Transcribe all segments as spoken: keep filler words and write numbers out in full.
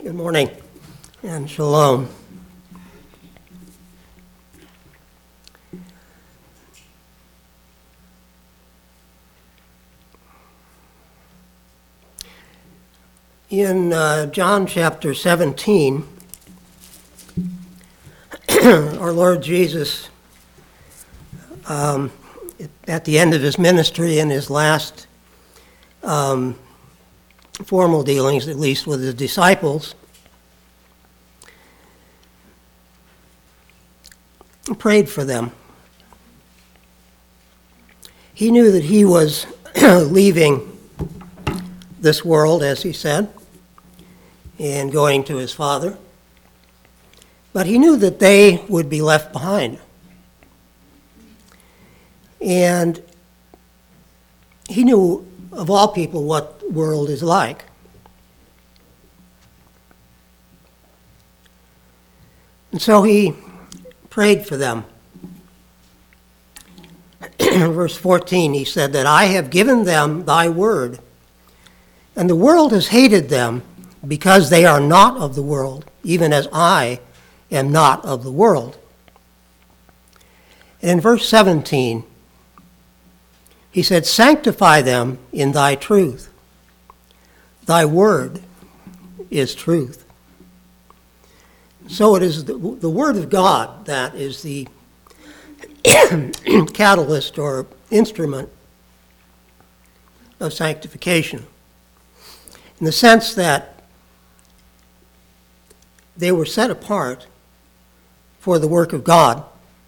Good morning and shalom. In uh, John chapter seventeen, our Lord Jesus, um, at the end of his ministry and his last um, formal dealings, at least with his disciples, prayed for them. He knew that he was leaving this world, as he said, and going to his Father, but he knew that they would be left behind. And he knew, of all people, what the world is like. And so he prayed for them. Verse fourteen, he said that I have given them thy word, and the world has hated them because they are not of the world, even as I am not of the world. And in verse seventeen, he said, sanctify them in thy truth. Thy word is truth. So it is the, the word of God that is the catalyst or instrument of sanctification, in the sense that they were set apart for the work of God.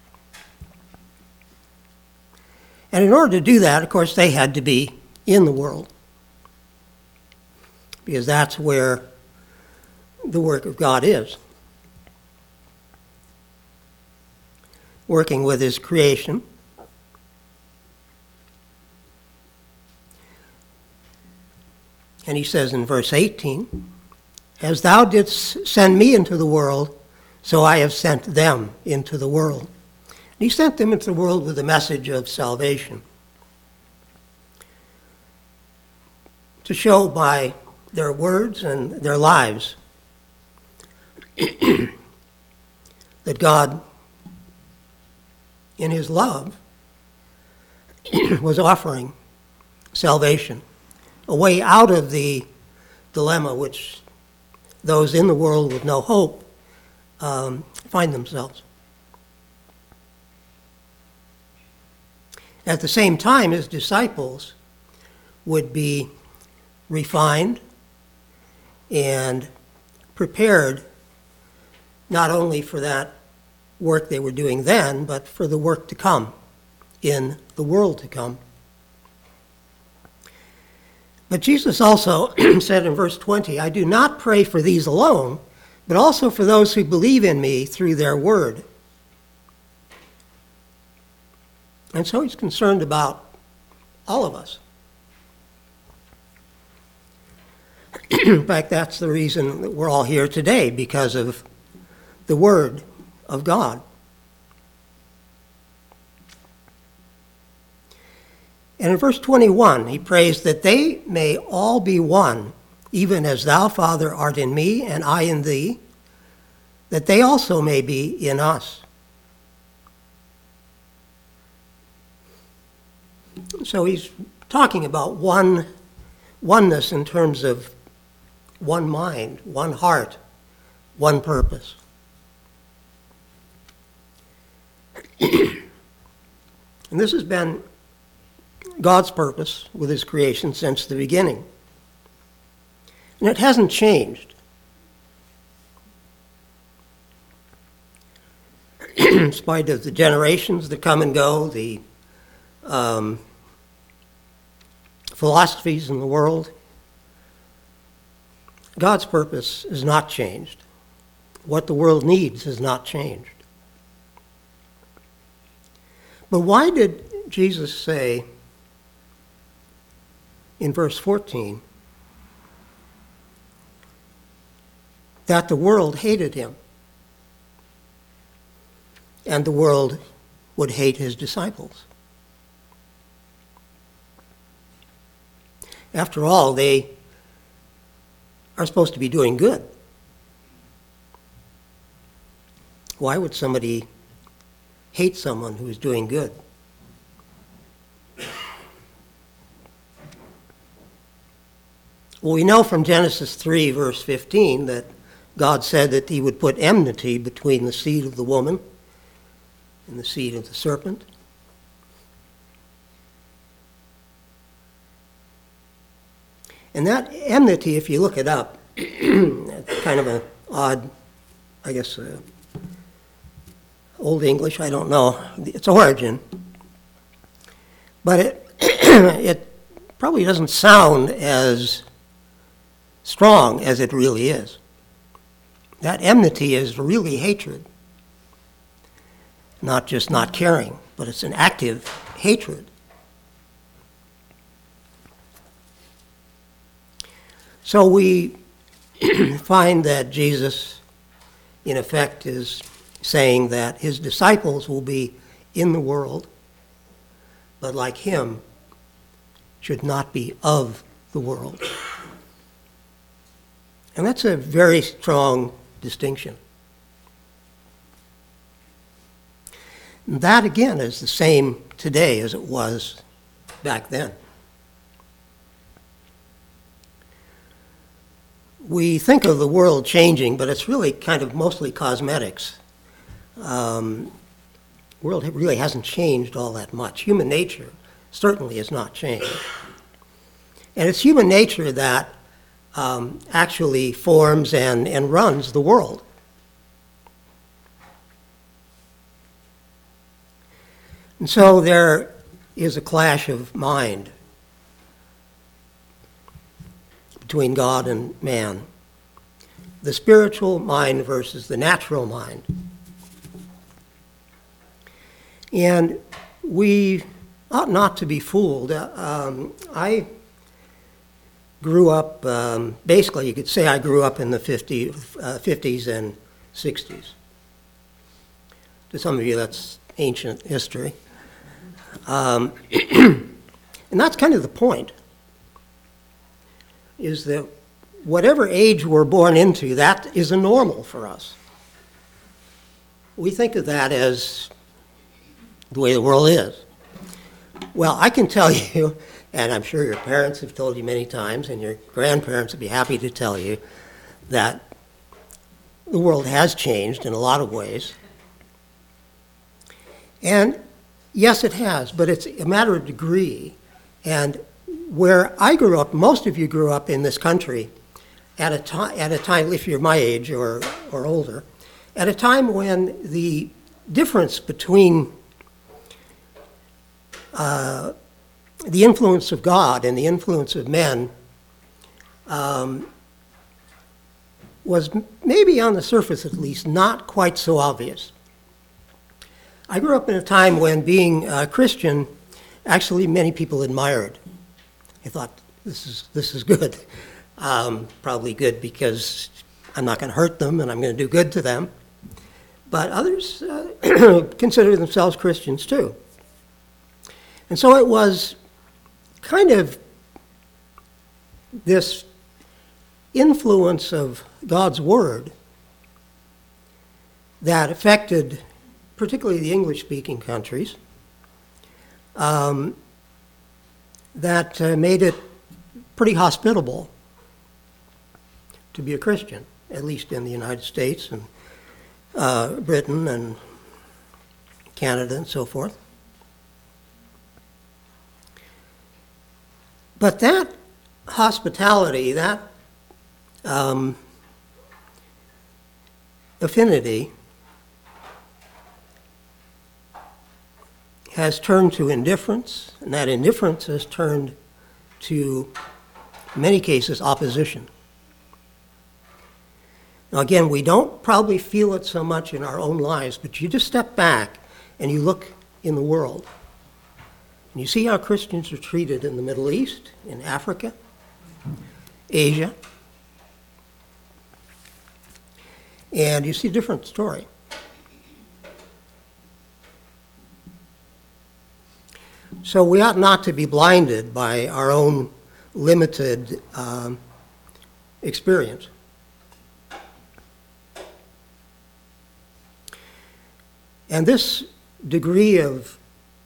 And in order to do that, of course, they had to be in the world, because that's where the work of God is. Working with his creation. And he says in verse eighteen, as thou didst send me into the world, so I have sent them into the world. And he sent them into the world with a message of salvation, to show by their words and their lives that God, in his love, was offering salvation, a way out of the dilemma which those in the world with no hope um, find themselves. At the same time, his disciples would be refined and prepared not only for that work they were doing then, but for the work to come in the world to come. But Jesus also said in verse twenty, I do not pray for these alone, but also for those who believe in me through their word. And so he's concerned about all of us. In fact, that's the reason that we're all here today, because of the word of God. And in verse twenty-one, he prays that they may all be one, even as thou, Father, art in me and I in thee, that they also may be in us. So he's talking about one oneness in terms of one mind, one heart, one purpose. And this has been God's purpose with his creation since the beginning. And it hasn't changed. In spite of the generations that come and go, the um, philosophies in the world, God's purpose has not changed. What the world needs has not changed. But why did Jesus say in verse fourteen that the world hated him and the world would hate his disciples? After all, they are supposed to be doing good. Why would somebody hate someone who is doing good? Well, we know from Genesis three, verse fifteen, that God said that he would put enmity between the seed of the woman and the seed of the serpent. And that enmity, if you look it up, it's kind of an odd, I guess, uh, Old English, I don't know its origin. But it, it probably doesn't sound as strong as it really is. That enmity is really hatred. Not just not caring, but it's an active hatred. So we find that Jesus, in effect, is saying that his disciples will be in the world, but like him, should not be of the world. And that's a very strong distinction. And that, again, is the same today as it was back then. We think of the world changing, but it's really kind of mostly cosmetics. Um, the world really hasn't changed all that much. Human nature certainly has not changed. And it's human nature that um, actually forms and, and runs the world. And so there is a clash of mind between God and man. The spiritual mind versus the natural mind. And we ought not to be fooled. Uh, um, I grew up, um, basically you could say I grew up in the fifties, uh, fifties and sixties. To some of you that's ancient history. Um, and that's kind of the point, is that whatever age we're born into, that is a normal for us. We think of that as the way the world is. Well, I can tell you, and I'm sure your parents have told you many times, and your grandparents would be happy to tell you, that the world has changed in a lot of ways. And yes, it has, but it's a matter of degree. And where I grew up, most of you grew up in this country at a time, at a time, if you're my age or, or older, at a time when the difference between uh, the influence of God and the influence of men um, was maybe on the surface at least not quite so obvious. I grew up in a time when being a Christian, actually many people admired. I thought, this is this is good. Um, probably good because I'm not going to hurt them and I'm going to do good to them. But others uh, consider themselves Christians too. And so it was kind of this influence of God's Word that affected particularly the English-speaking countries, um, that uh, made it pretty hospitable to be a Christian, at least in the United States and uh, Britain and Canada and so forth. But that hospitality, that um, affinity has turned to indifference, and that indifference has turned to, in many cases, opposition. Now again, we don't probably feel it so much in our own lives, but you just step back and you look in the world. And you see how Christians are treated in the Middle East, in Africa, Asia, and you see a different story. So we ought not to be blinded by our own limited um, experience. And this degree of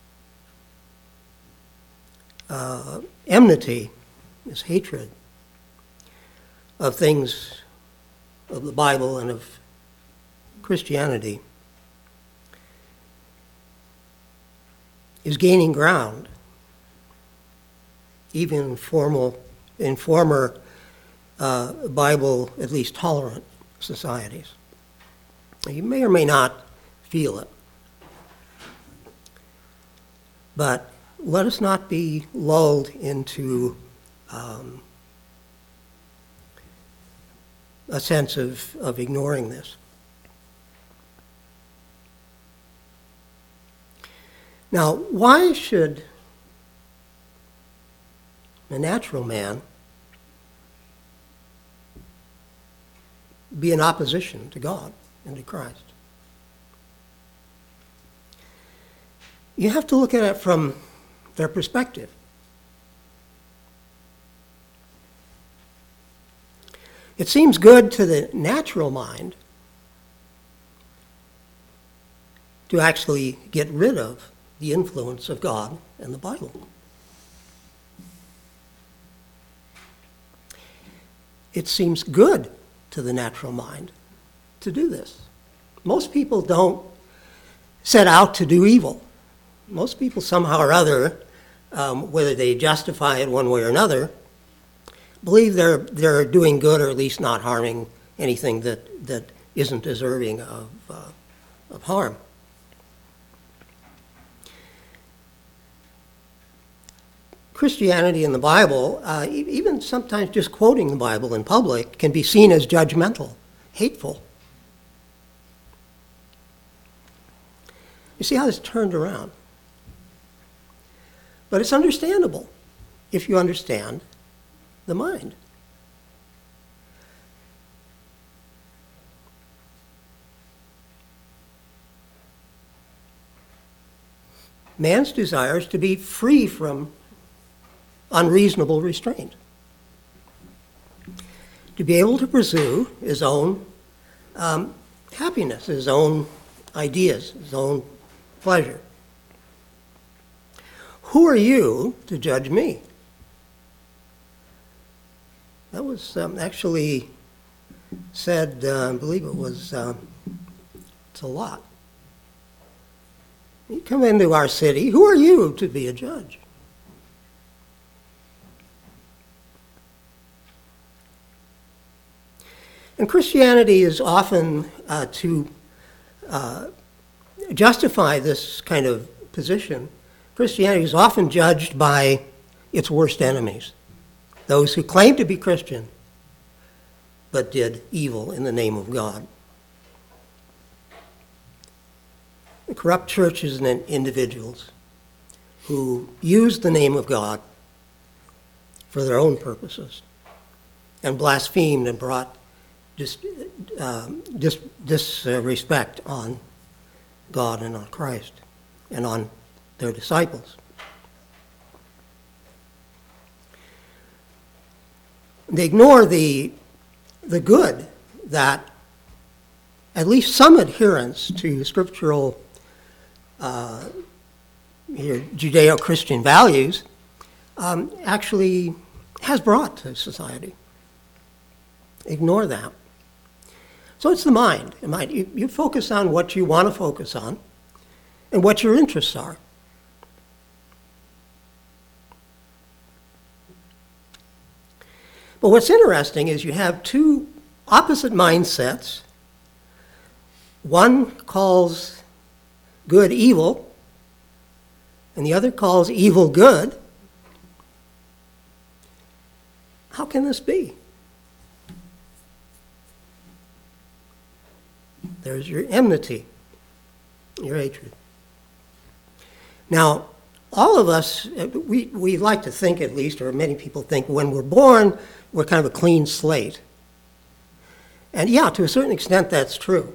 uh, enmity, this hatred of things of the Bible and of Christianity, is gaining ground, even in formal, in former uh, Bible, at least tolerant societies. You may or may not feel it, but let us not be lulled into um, a sense of, of ignoring this. Now, why should a natural man be in opposition to God and to Christ? You have to look at it from their perspective. It seems good to the natural mind to actually get rid of the influence of God and the Bible. It seems good to the natural mind to do this. Most people don't set out to do evil. Most people somehow or other, um, whether they justify it one way or another, believe they're they're doing good, or at least not harming anything that, that isn't deserving of, uh, of harm. Christianity and the Bible, uh, even sometimes just quoting the Bible in public, can be seen as judgmental, hateful. You see how this turned around? But it's understandable if you understand the mind. Man's desire is to be free from unreasonable restraint, to be able to pursue his own um, happiness, his own ideas, his own pleasure. Who are you to judge me? That was um, actually said, uh, I believe it was, um, it's a lot. You come into our city, who are you to be a judge? And Christianity is often uh, to uh, justify this kind of position. Christianity is often judged by its worst enemies, those who claim to be Christian but did evil in the name of God. The corrupt churches and individuals who use the name of God for their own purposes and blasphemed and brought dis, um, dis, disrespect on God and on Christ and on their disciples. They ignore the, the good that at least some adherence to scriptural uh, Judeo-Christian values um, actually has brought to society. Ignore that. So it's the mind. The mind. You, you focus on what you want to focus on and what your interests are. But what's interesting is you have two opposite mindsets. One calls good evil, and the other calls evil good. How can this be? There's your enmity, your hatred. Now, all of us, we, we like to think at least, or many people think, when we're born, we're kind of a clean slate. And yeah, to a certain extent, that's true.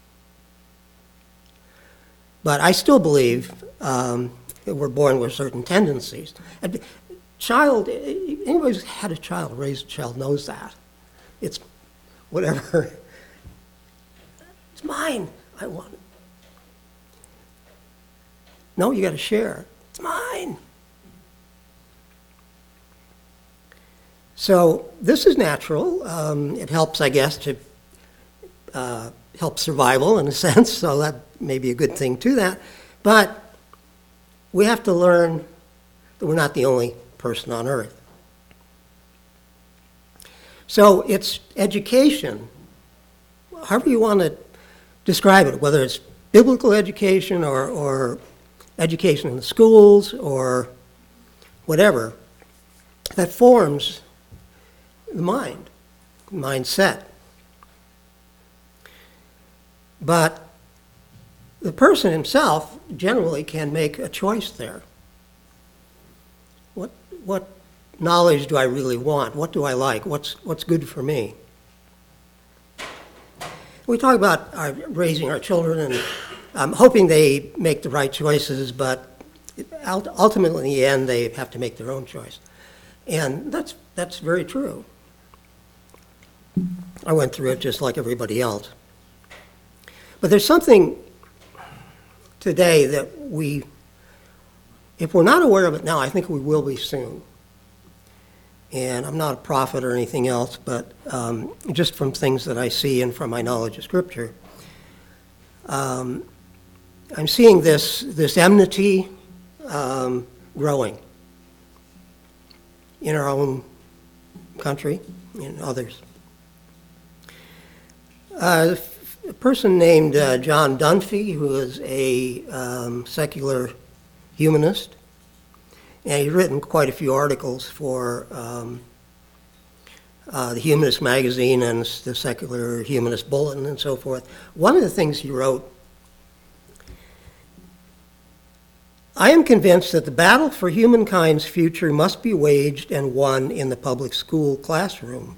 But I still believe um, that we're born with certain tendencies. And child, anybody who's had a child, raised a child, knows that. It's whatever. It's mine. I want it. No, you got to share. It's mine. So this is natural. Um, it helps, I guess, to uh, help survival in a sense, so that may be a good thing to that. But we have to learn that we're not the only person on earth. So it's education, however you want to describe it, whether it's biblical education or, or education in the schools or whatever, that forms the mind, mindset. But the person himself generally can make a choice there. What, what knowledge do I really want? What do I like? What's, what's good for me? We talk about our, raising our children and um, hoping they make the right choices, but ultimately in the end they have to make their own choice. And that's, that's very true. I went through it just like everybody else. But there's something today that we, if we're not aware of it now, I think we will be soon. And I'm not a prophet or anything else, but um, just from things that I see and from my knowledge of Scripture, um, I'm seeing this, this enmity um, growing in our own country and others. Uh, a person named uh, John Dunphy, who is a um, secular humanist, and he's written quite a few articles for um, uh, the Humanist Magazine and the Secular Humanist Bulletin and so forth. One of the things he wrote, I am convinced that the battle for humankind's future must be waged and won in the public school classroom.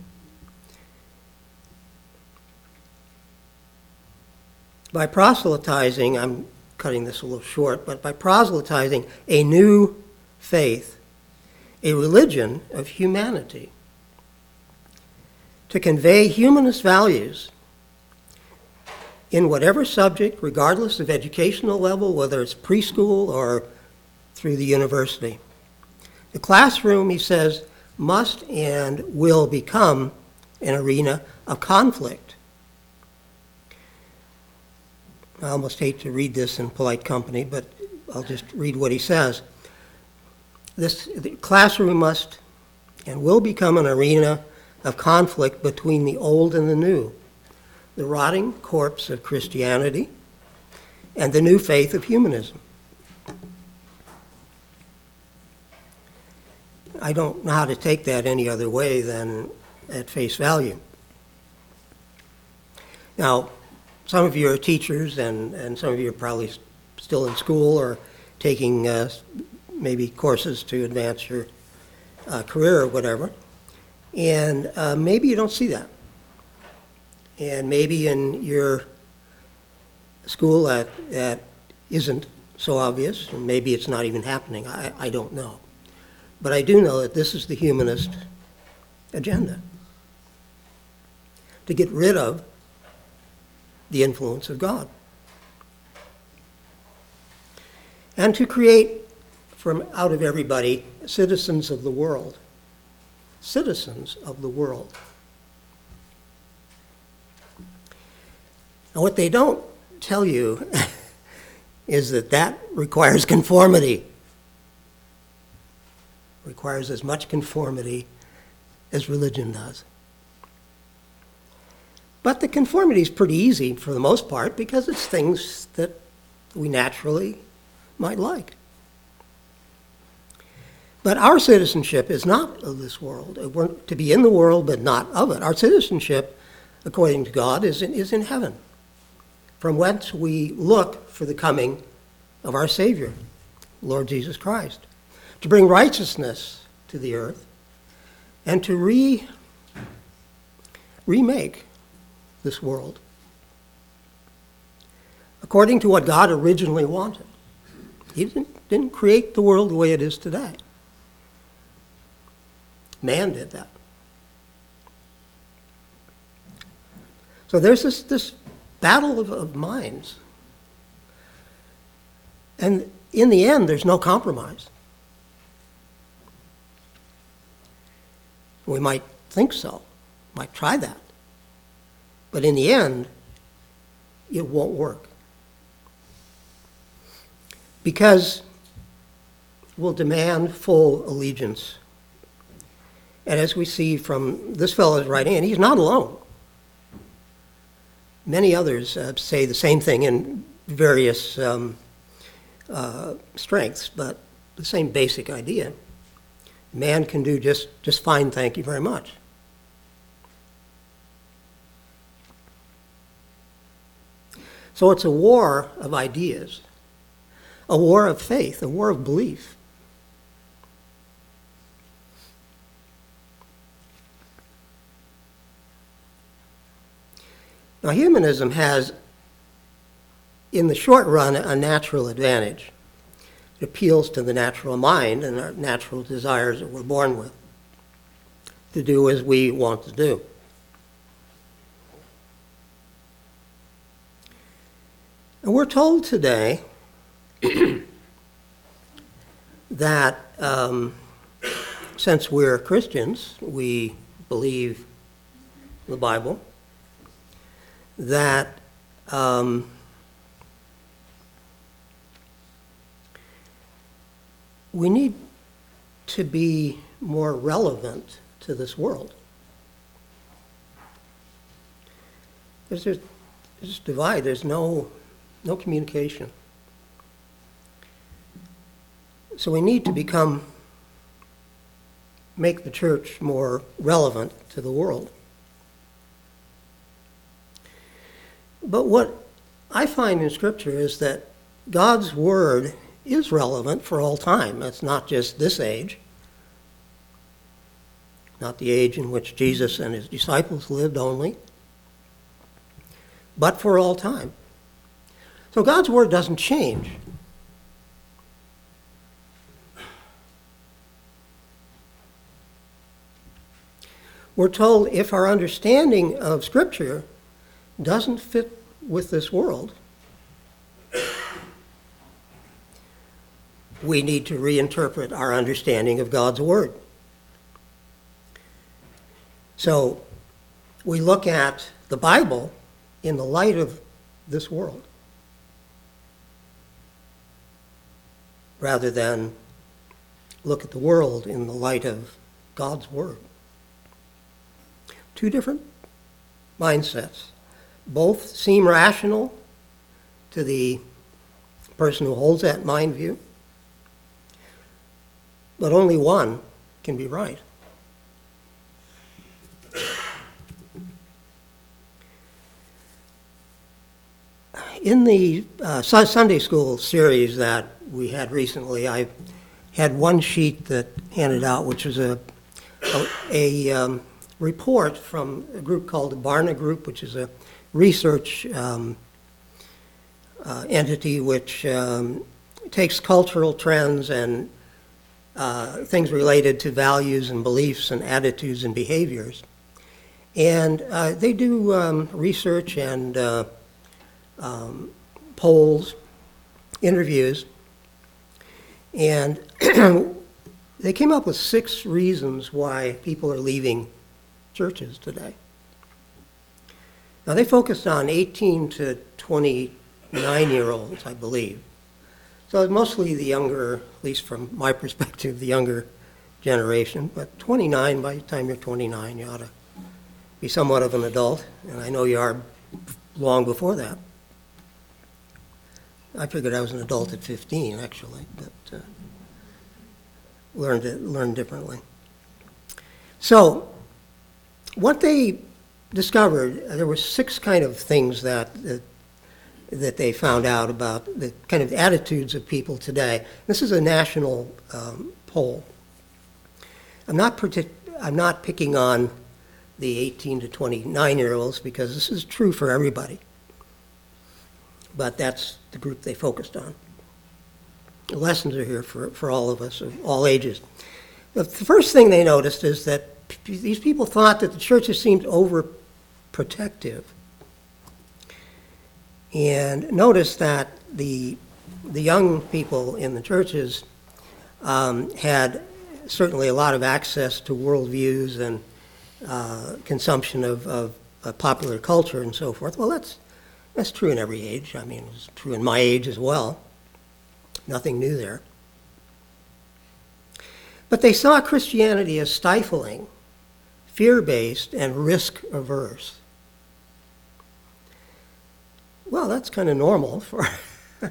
By proselytizing, I'm cutting this a little short, but by proselytizing a new faith, a religion of humanity, to convey humanist values in whatever subject, regardless of educational level, whether it's preschool or through the university. The classroom, he says, must and will become an arena of conflict. I almost hate to read this in polite company, but I'll just read what he says. This the classroom must and will become an arena of conflict between the old and the new, the rotting corpse of Christianity and the new faith of humanism. I don't know how to take that any other way than at face value. Now, some of you are teachers, and, and some of you are probably still in school or taking uh, maybe courses to advance your uh, career or whatever. And uh, maybe you don't see that. And maybe in your school that, that isn't so obvious, and maybe it's not even happening. I, I don't know. But I do know that this is the humanist agenda, to get rid of the influence of God. And to create from out of everybody citizens of the world. Citizens of the world. Now what they don't tell you is that that requires conformity. Requires as much conformity as religion does. But the conformity is pretty easy for the most part because it's things that we naturally might like. But our citizenship is not of this world. We're to be in the world but not of it. Our citizenship, according to God, is in, is in heaven, from whence we look for the coming of our Savior, Lord Jesus Christ, to bring righteousness to the earth and to re, remake this world according to what God originally wanted. He didn't, didn't create the world the way it is today. Man did that. So there's this, this battle of, of minds. And in the end, there's no compromise. We might think so, might try that. But in the end, it won't work. Because we'll demand full allegiance. And as we see from this fellow's writing, and he's not alone. Many others uh, say the same thing in various um, uh, strengths, but the same basic idea. Man can do just, just fine, thank you very much. So it's a war of ideas, a war of faith, a war of belief. Now, humanism has, in the short run, a natural advantage. It appeals to the natural mind and our natural desires that we're born with to do as we want to do. And we're told today that um, since we're Christians, we believe the Bible, that um, we need to be more relevant to this world. There's this, this divide. There's no, no communication. So we need to become, make the church more relevant to the world. But what I find in Scripture is that God's Word is relevant for all time. It's not just this age, not the age in which Jesus and his disciples lived only, but for all time. So God's Word doesn't change. We're told if our understanding of Scripture doesn't fit with this world, we need to reinterpret our understanding of God's Word. So we look at the Bible in the light of this world, rather than look at the world in the light of God's Word. Two different mindsets. Both seem rational to the person who holds that mind view, but only one can be right. In the uh, Sunday school series that we had recently, I had one sheet that handed out, which was a, a, a um, report from a group called the Barna Group, which is a research um, uh, entity which um, takes cultural trends and uh, things related to values and beliefs and attitudes and behaviors. And uh, they do um, research and uh, um, polls, interviews, and they came up with six reasons why people are leaving churches today. Now, they focused on eighteen to twenty-nine-year-olds, I believe. So it's mostly the younger, at least from my perspective, the younger generation. But twenty-nine, by the time you're twenty-nine, you ought to be somewhat of an adult. And I know you are long before that. I figured I was an adult at fifteen, actually, but uh, learned it, learned differently. So what they discovered, uh, there were six kind of things that, that that they found out about the kind of attitudes of people today. This is a national um, poll. I'm not partic- I'm not picking on the eighteen to twenty-nine-year-olds because this is true for everybody. But that's the group they focused on. The lessons are here for, for all of us, of all ages. The first thing they noticed is that p- these people thought that the churches seemed overprotective. And notice that the the young people in the churches um, had certainly a lot of access to worldviews and uh, consumption of, of, of popular culture and so forth. Well, that's that's true in every age. I mean, it's true in my age as well. Nothing new there. But they saw Christianity as stifling, fear-based, and risk-averse. Well, that's kind of normal for a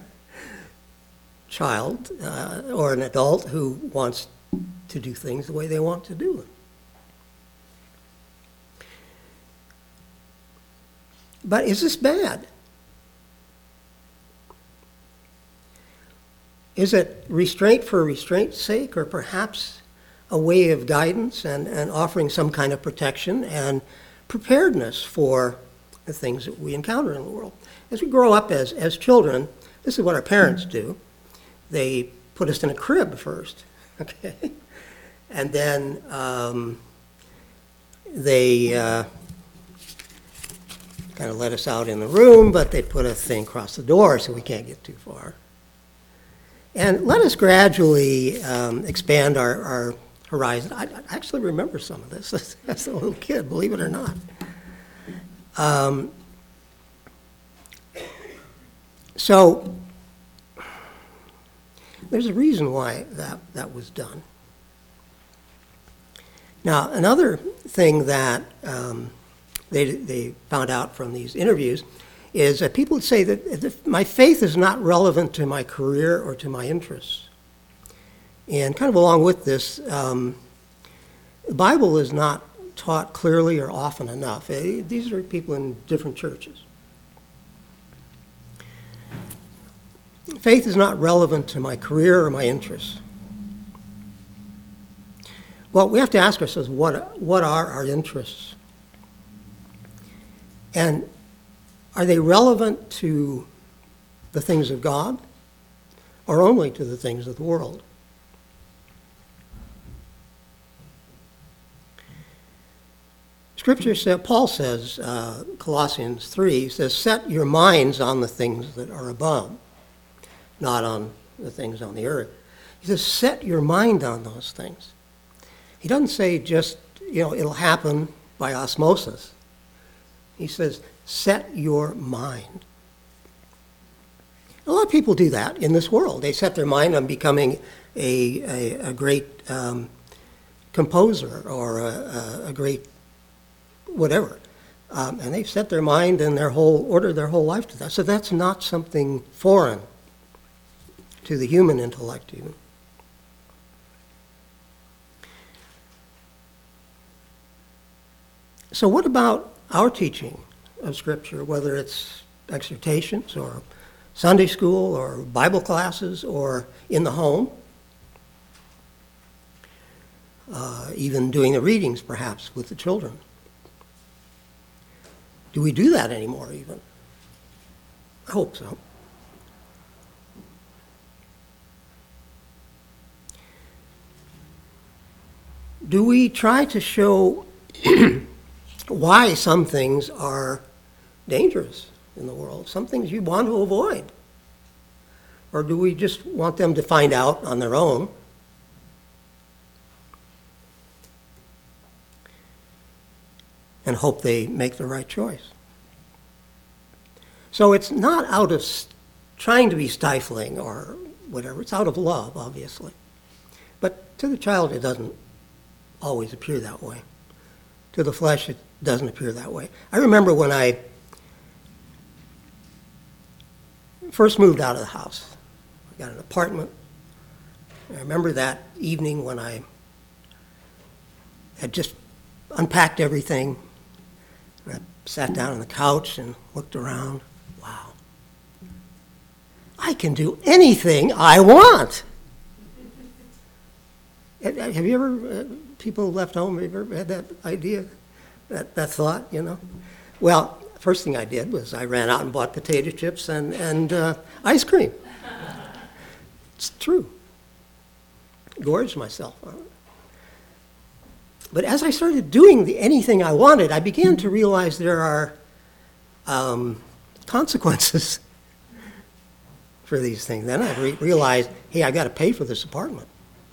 child uh, or an adult who wants to do things the way they want to do them. But is this bad? Is it restraint for restraint's sake, or perhaps a way of guidance and, and offering some kind of protection and preparedness for the things that we encounter in the world? As we grow up as, as children, this is what our parents do. They put us in a crib first, okay? And then um, they uh, kind of let us out in the room, but they put a thing across the door so we can't get too far. And let us gradually um, expand our, our horizon. I, I actually remember some of this as, as a little kid, believe it or not. Um, so there's a reason why that, that was done. Now, another thing that um, they, they found out from these interviews is that people would say that my faith is not relevant to my career or to my interests. And kind of along with this, um, the Bible is not taught clearly or often enough. These are people in different churches. Faith is not relevant to my career or my interests. Well, we have to ask ourselves, what, what are our interests? And are they relevant to the things of God or only to the things of the world? Scripture says, Paul says, uh, Colossians three, says, set your minds on the things that are above, not on the things on the earth. He says, set your mind on those things. He doesn't say just, you know, it'll happen by osmosis. He says, set your mind. A lot of people do that in this world. They set their mind on becoming a, a, a great um, composer or a, a, a great whatever. Um, and they've set their mind and their whole, order their whole life to that. So that's not something foreign to the human intellect even. So what about our teaching of Scripture, whether it's exhortations or Sunday school or Bible classes or in the home, uh, even doing the readings perhaps with the children? Do we do that anymore even? I hope so. Do we try to show why some things are dangerous in the world, some things you want to avoid? Or do we just want them to find out on their own? And hope they make the right choice? So it's not out of st- trying to be stifling or whatever. It's out of love, obviously. But to the child, it doesn't always appear that way. To the flesh, it doesn't appear that way. I remember when I first moved out of the house. I got an apartment. I remember that evening when I had just unpacked everything. And I sat down on the couch and looked around. Wow. I can do anything I want. Have you ever, uh, people left home, have you ever had that idea, that, that thought, you know? Well, first thing I did was I ran out and bought potato chips and, and uh, ice cream. It's true. Gorged myself on it. But as I started doing the, anything I wanted, I began to realize there are um, consequences. for these things. Then I re- realized, hey, I got to pay for this apartment.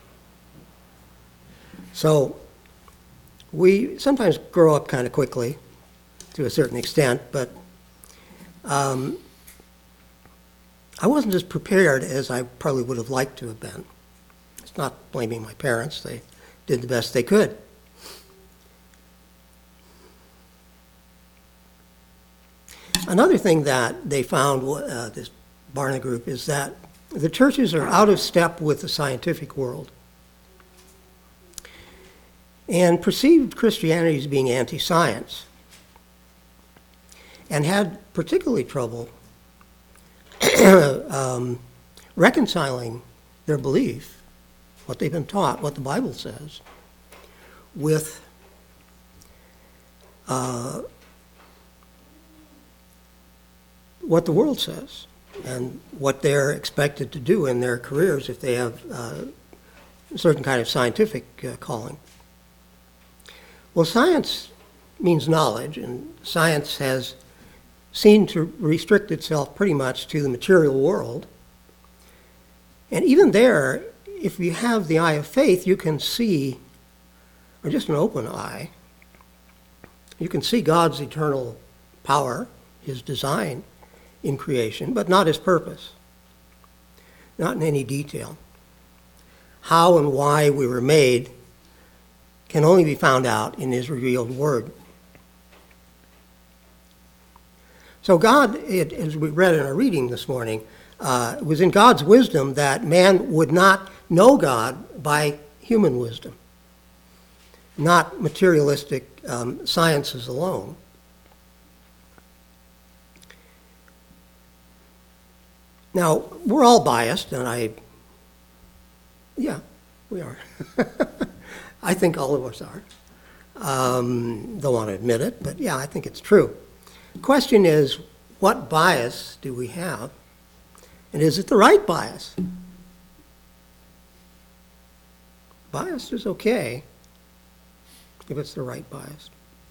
So we sometimes grow up kind of quickly to a certain extent, but um, I wasn't as prepared as I probably would have liked to have been. It's not blaming my parents. They did the best they could. Another thing that they found, uh, this Barna group, is that the churches are out of step with the scientific world and perceived Christianity as being anti-science, and had particularly trouble um, reconciling their belief, what they've been taught, what the Bible says, with uh, what the world says and what they're expected to do in their careers if they have uh, a certain kind of scientific uh, calling. Well, science means knowledge, and science has seemed to restrict itself pretty much to the material world. And even there, if you have the eye of faith, you can see, or just an open eye, you can see God's eternal power, his design in creation, but not his purpose, not in any detail. How and why we were made can only be found out in his revealed word. So God, it, as we read in our reading this morning, uh, it was in God's wisdom that man would not know God by human wisdom, not materialistic um, sciences alone. Now, we're all biased, and I, yeah, we are. I think all of us are. Um, don't want to admit it, but yeah, I think it's true. The question is, what bias do we have? And is it the right bias? Bias is okay if it's the right bias.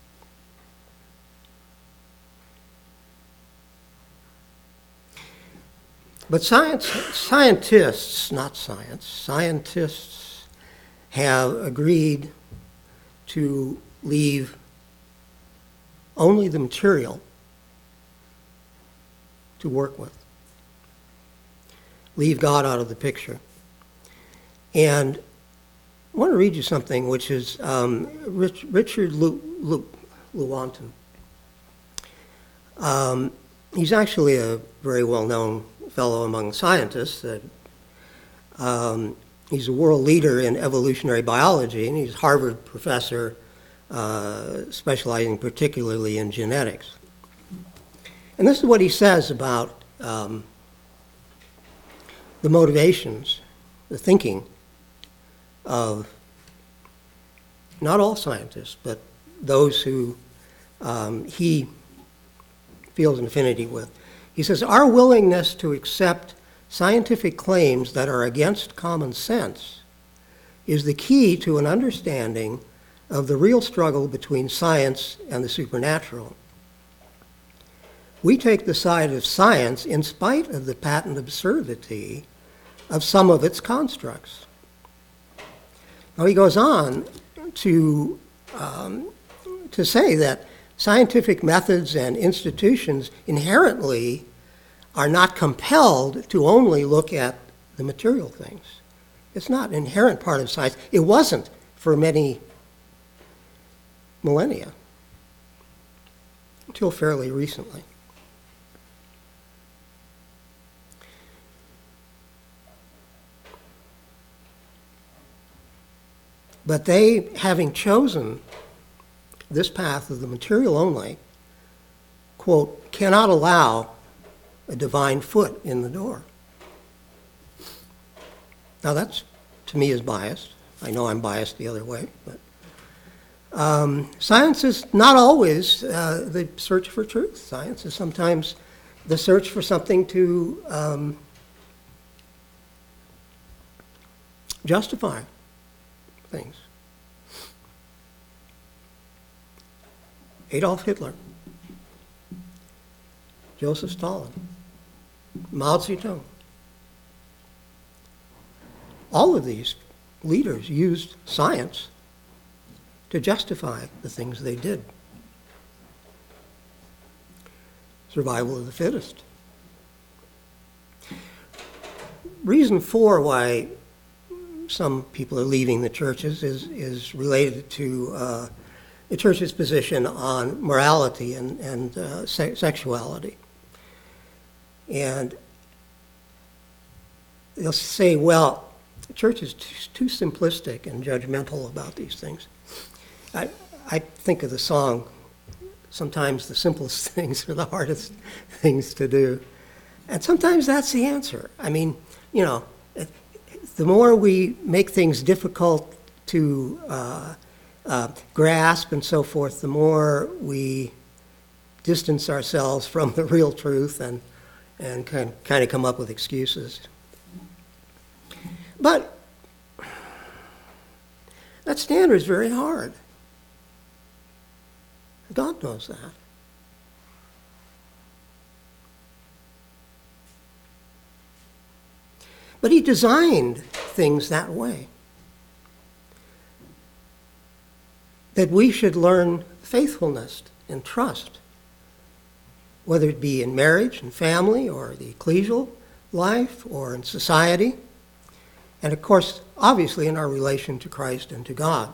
But science, scientists, not science, scientists have agreed to leave only the material to work with. Leave God out of the picture. And I want to read you something which is um, Rich, Richard Lu, Lu, Lewontin. Um, he's actually a very well-known fellow among scientists. That um, he's a world leader in evolutionary biology, and he's a Harvard professor uh, specializing particularly in genetics. And this is what he says about um, the motivations, the thinking of not all scientists, but those who um, he feels an affinity with. He says, our willingness to accept scientific claims that are against common sense is the key to an understanding of the real struggle between science and the supernatural. We take the side of science in spite of the patent absurdity of some of its constructs. Now he goes on to, um, to say that scientific methods and institutions inherently are not compelled to only look at the material things. It's not an inherent part of science. It wasn't for many millennia, until fairly recently. But they, having chosen this path of the material only, quote, cannot allow a divine foot in the door. Now that's, to me, is biased. I know I'm biased the other way, but um, science is not always uh, the search for truth. Science is sometimes the search for something to um, justify things. Adolf Hitler, Joseph Stalin, Mao Zedong, all of these leaders used science to justify the things they did. Survival of the fittest. Reason four why some people are leaving the churches is, is related to uh, the church's position on morality and, and uh, se- sexuality. And they'll say, well, the church is too, too simplistic and judgmental about these things. I, I think of the song, sometimes the simplest things are the hardest things to do. And sometimes that's the answer. I mean, you know, the more we make things difficult to uh, uh, grasp and so forth, the more we distance ourselves from the real truth and, and kind, kind of come up with excuses. But that standard is very hard. God knows that. But he designed things that way. That we should learn faithfulness and trust, whether it be in marriage and family or the ecclesial life or in society, and of course, obviously in our relation to Christ and to God.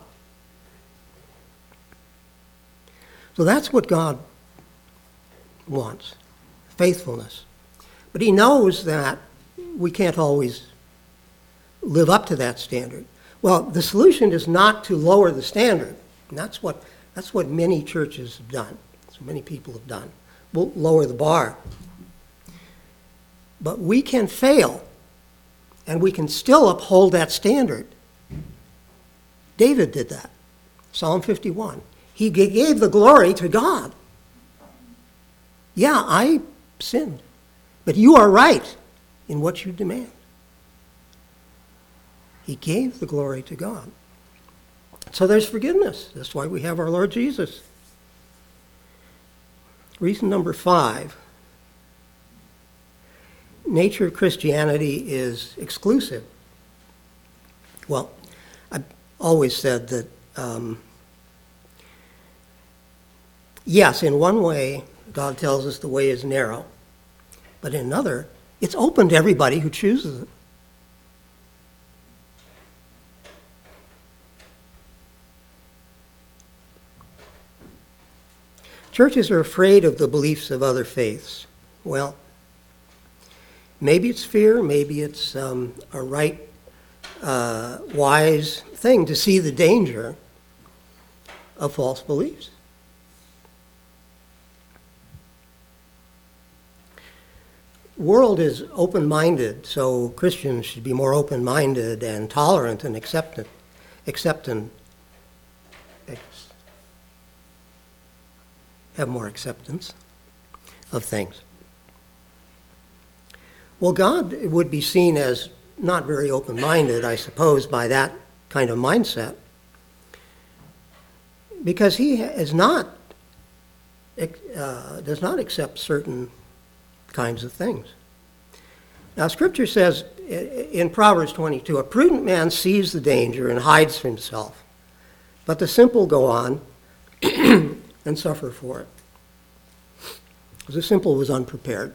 So that's what God wants, faithfulness. But he knows that we can't always live up to that standard. Well, the solution is not to lower the standard. And that's what, that's what many churches have done. So many people have done. We'll lower the bar. But we can fail, and we can still uphold that standard. David did that. Psalm fifty-one. He gave the glory to God. Yeah, I sinned, but you are right in what you demand. He gave the glory to God. So there's forgiveness. That's why we have our Lord Jesus. Reason number five. Nature of Christianity is exclusive. Well, I've always said that, um, yes, in one way, God tells us the way is narrow, but in another, it's open to everybody who chooses it. Churches are afraid of the beliefs of other faiths. Well, maybe it's fear, maybe it's um, a right, uh, wise thing to see the danger of false beliefs. World is open-minded, so Christians should be more open-minded and tolerant and acceptant, acceptant, have more acceptance of things. Well, God would be seen as not very open-minded, I suppose, by that kind of mindset, because he is not, uh, does not accept certain kinds of things. Now, Scripture says in Proverbs twenty-two, a prudent man sees the danger and hides himself, but the simple go on and suffer for it. The simple was unprepared.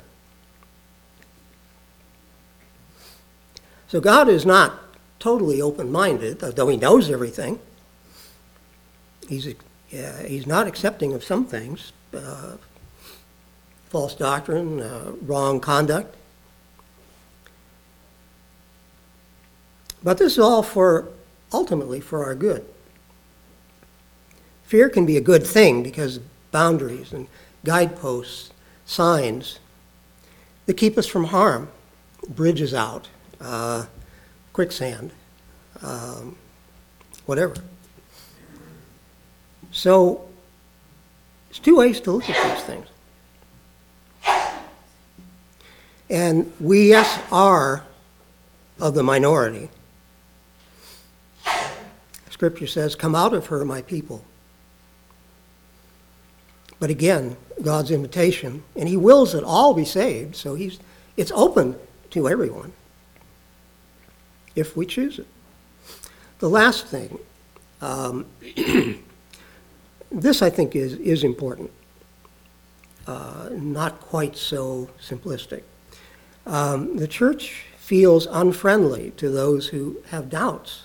So God is not totally open-minded, though he knows everything. He's, uh, he's not accepting of some things, uh, false doctrine, uh, wrong conduct. But this is all for, ultimately, for our good. Fear can be a good thing because boundaries and guideposts, signs that keep us from harm, bridges out, uh, quicksand, um, whatever. So, there's two ways to look at these things. And we, yes, are of the minority. Scripture says, come out of her, my people. But again, God's invitation, and he wills that all be saved, so he's it's open to everyone. if we choose it. The last thing, um, this I think is, is important, uh, not quite so simplistic. Um, the church feels unfriendly to those who have doubts.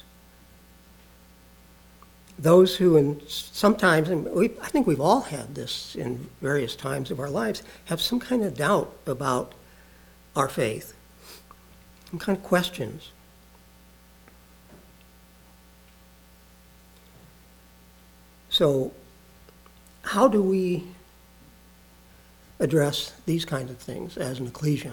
Those who, in sometimes, and we, I think we've all had this in various times of our lives, have some kind of doubt about our faith, some kind of questions. So, how do we address these kinds of things as an ecclesia?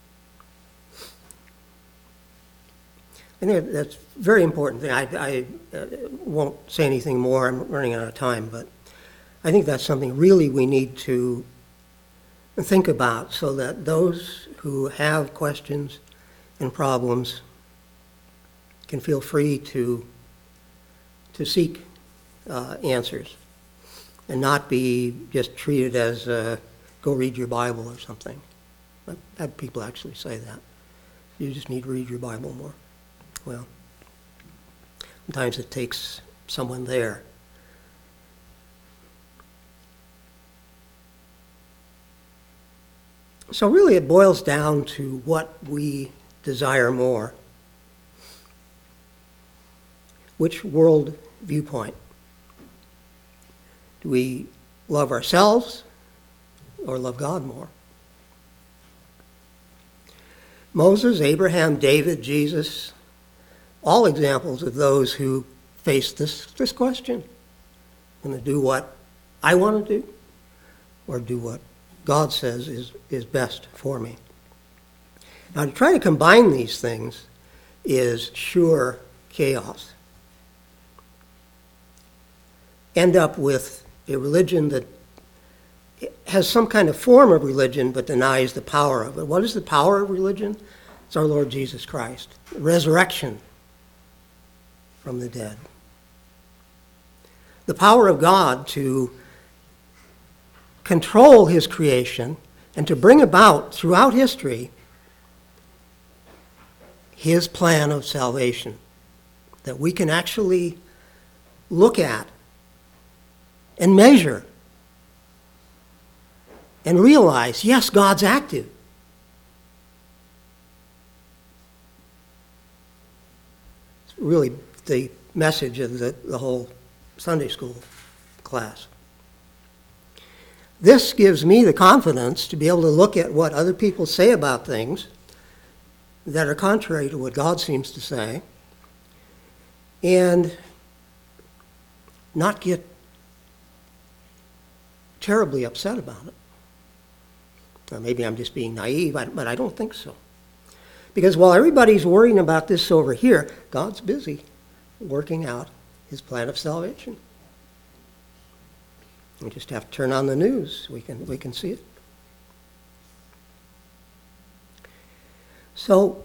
I think that's a very important thing. I, I uh, won't say anything more. I'm running out of time, but I think that's something really we need to think about so that those who have questions and problems can feel free to, to seek uh, answers and not be just treated as uh, go read your Bible or something. I've had people actually say that. You just need to read your Bible more. Well, sometimes it takes someone there. So really it boils down to what we desire more. Which world viewpoint? Do we love ourselves or love God more? Moses, Abraham, David, Jesus, all examples of those who face this, this question. I'm going to do what I want to do or do what God says is, is best for me. Now, to try to combine these things is sure chaos. End up with a religion that has some kind of form of religion but denies the power of it. What is the power of religion? It's our Lord Jesus Christ. The resurrection from the dead. The power of God to control his creation and to bring about throughout history his plan of salvation that we can actually look at and measure and realize, yes, God's active. It's really the message of the, the whole Sunday school class. This gives me the confidence to be able to look at what other people say about things that are contrary to what God seems to say and not get terribly upset about it. Or maybe I'm just being naive, but I don't think so. Because while everybody's worrying about this over here, God's busy working out his plan of salvation. We just have to turn on the news. We can, we can see it. So,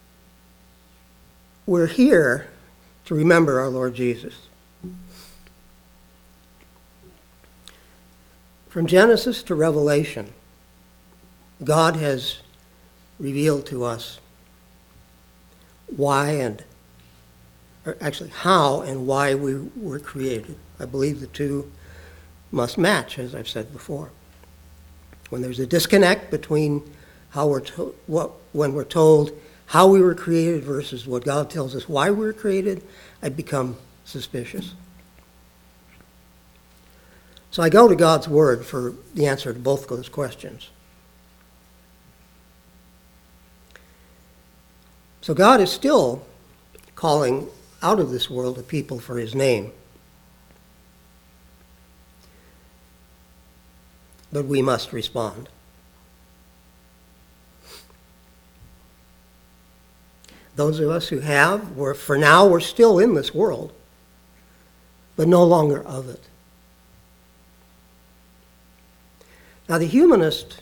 we're here to remember our Lord Jesus. From Genesis to Revelation, God has revealed to us why and, or actually how and why we were created. I believe the two must match, as I've said before. When there's a disconnect between how we're to, what when we're told how we were created versus what God tells us why we were created, I become suspicious. So I go to God's Word for the answer to both those questions. So God is still calling out of this world a people for his name. But we must respond. Those of us who have, we're, for now, we're still in this world, but no longer of it. Now, the humanist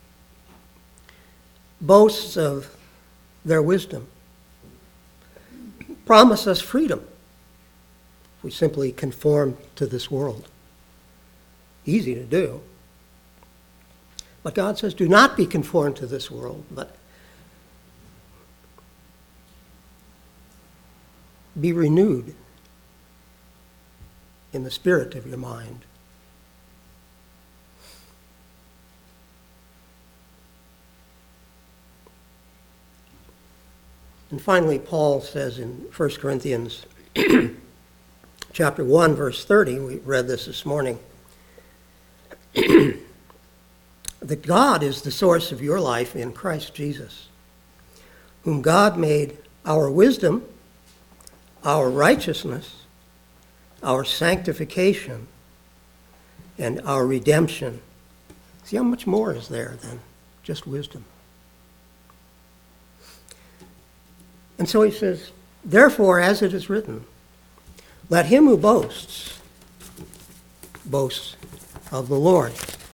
boasts of their wisdom, promise us freedom if we simply conform to this world. Easy to do. But God says, do not be conformed to this world, but be renewed in the spirit of your mind. And finally, Paul says in First Corinthians chapter one, verse thirty, we read this this morning, that God is the source of your life in Christ Jesus, whom God made our wisdom, our righteousness, our sanctification, and our redemption. See how much more is there than just wisdom. And so he says, therefore, as it is written, let him who boasts, boast of the Lord.